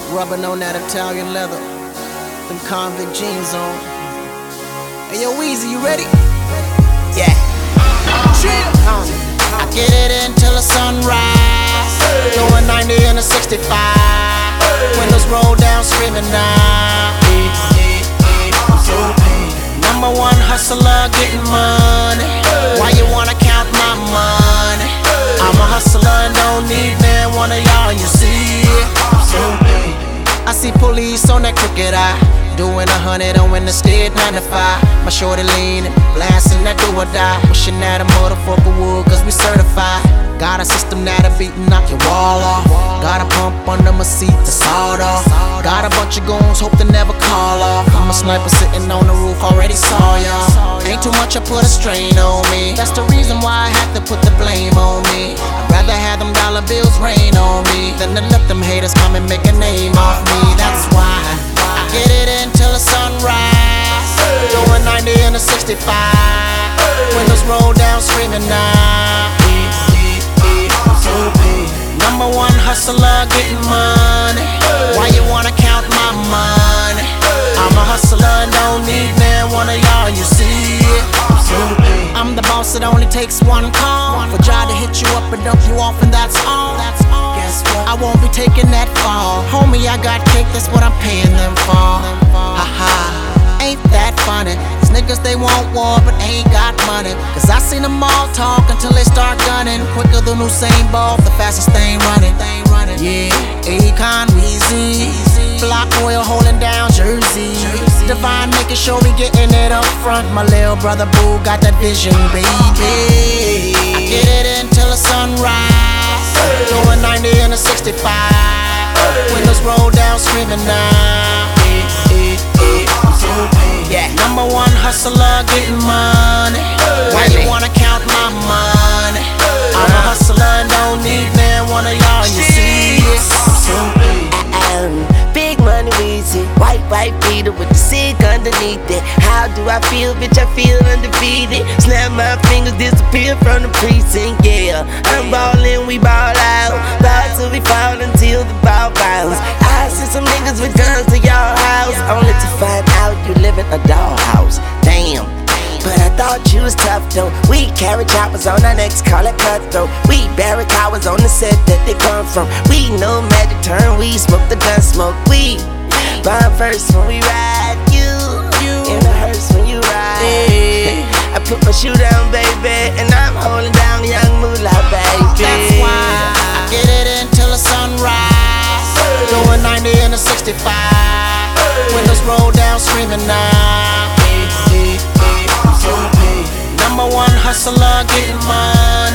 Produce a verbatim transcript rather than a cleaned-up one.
rubbing on that Italian leather, them convict jeans on. Hey yo, Weezy, you ready? Yeah. Chill. I get it until the sunrise. Doing ninety in a sixty-five. Windows roll down, screaming now. Number one hustler, getting money. Why you wanna count my money? I'm a hustler and don't need man one of y'all, you see it. I see police on that crooked eye, doing a hundred on Interstate ninety-five. My shorty leaning, blasting that do or die, wishing that a motherfucker would, cause we certified. Got a system that'll beat and knock your wall off. Got a pump under my seat to sawed off. Got a bunch of goons, hope to never call off. I'm a sniper sitting on the roof, already saw y'all. Ain't too much, I put a strain on me. That's the reason why I have to put the blame on me. I'd rather have them dollar bills rain on me than to let them haters come and make a name off me. That's why I get it until the sunrise. Doing ninety in a sixty-five. Windows roll down, screaming now. Number one hustler, getting money. Why you wanna count my money? I'm a hustler and don't need man one of y'all, you see it. I'm the boss, it only takes one call for Jai to hit you up and dump you off, and that's all. Guess what? I won't be taking that fall. Homie, I got cake, that's what I'm paying them for. Haha, ain't that funny? These niggas, they want war, but ain't got money. Cause I seen them all talk until they start gunning. Quicker than Usain Bolt, the fastest thing running. Yeah, Akon, Weezy, Block Royal holding down Jersey. Divine making sure we getting it up front. My little brother Boo got that vision, baby. I get it until the sunrise. Doing ninety in a sixty-five. Windows roll down, screaming now. Yeah. Number one hustler, getting money. Why you wanna count my money? I'm a hustler and don't need man one of y'all, you see it. Um, big money Weezy, white, white beater with the sick underneath it. How do I feel, bitch? I feel undefeated. Snap my fingers, disappear from the precinct, yeah. I'm ballin', we ball out. Ball till we fall until the ball bounce. I see some niggas with guns to your house, only to find out you live in a dollhouse. Damn. But I thought you was tough though. We carry choppers on our necks, call it cutthroat. We bury cowards on the set that they come from. We know magic turn, we smoke the gun smoke. We bomb first when we ride, you, you in the hearse when you ride. Hey. I put my shoe down, baby, and I'm holding down young moolah, baby. That's why I get it until the sunrise. Doing ninety in a sixty-five. Windows roll down, screaming now. Number one hustler, getting money.